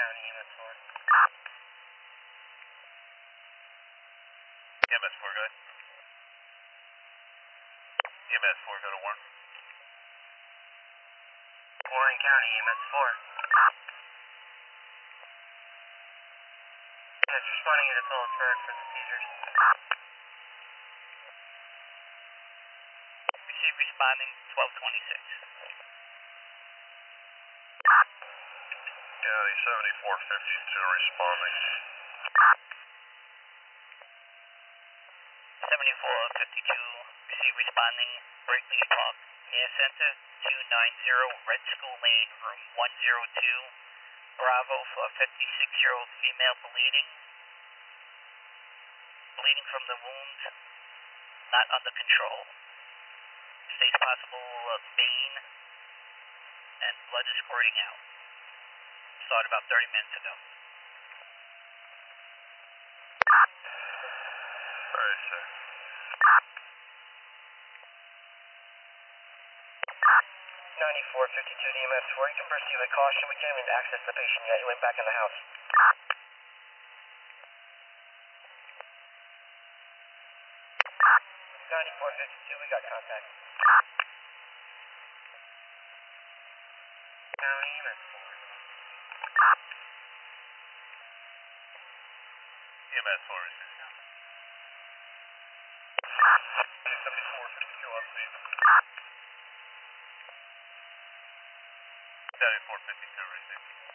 County EMS 4. EMS 4, go ahead. EMS 4, go to Warren. Warren County EMS 4. Yes, responding to Phillipsburg for the seizures. Receive responding 1226. County 7452 responding. 7452, receive responding Berkeley Park Care Center 290 Red School Lane, room 102. Bravo for 56-year-old female bleeding. Bleeding from the wound, not under control. States possible vein and blood is squirting out. Started about 30 minutes ago. Alright, sir. 9452 to EMS 4. You can proceed with caution. We can't even access the patient yet. He went back in the house. 9452, we got contact. County EMS 4. EMS 4, receive. 7452 on scene. 7452, receive.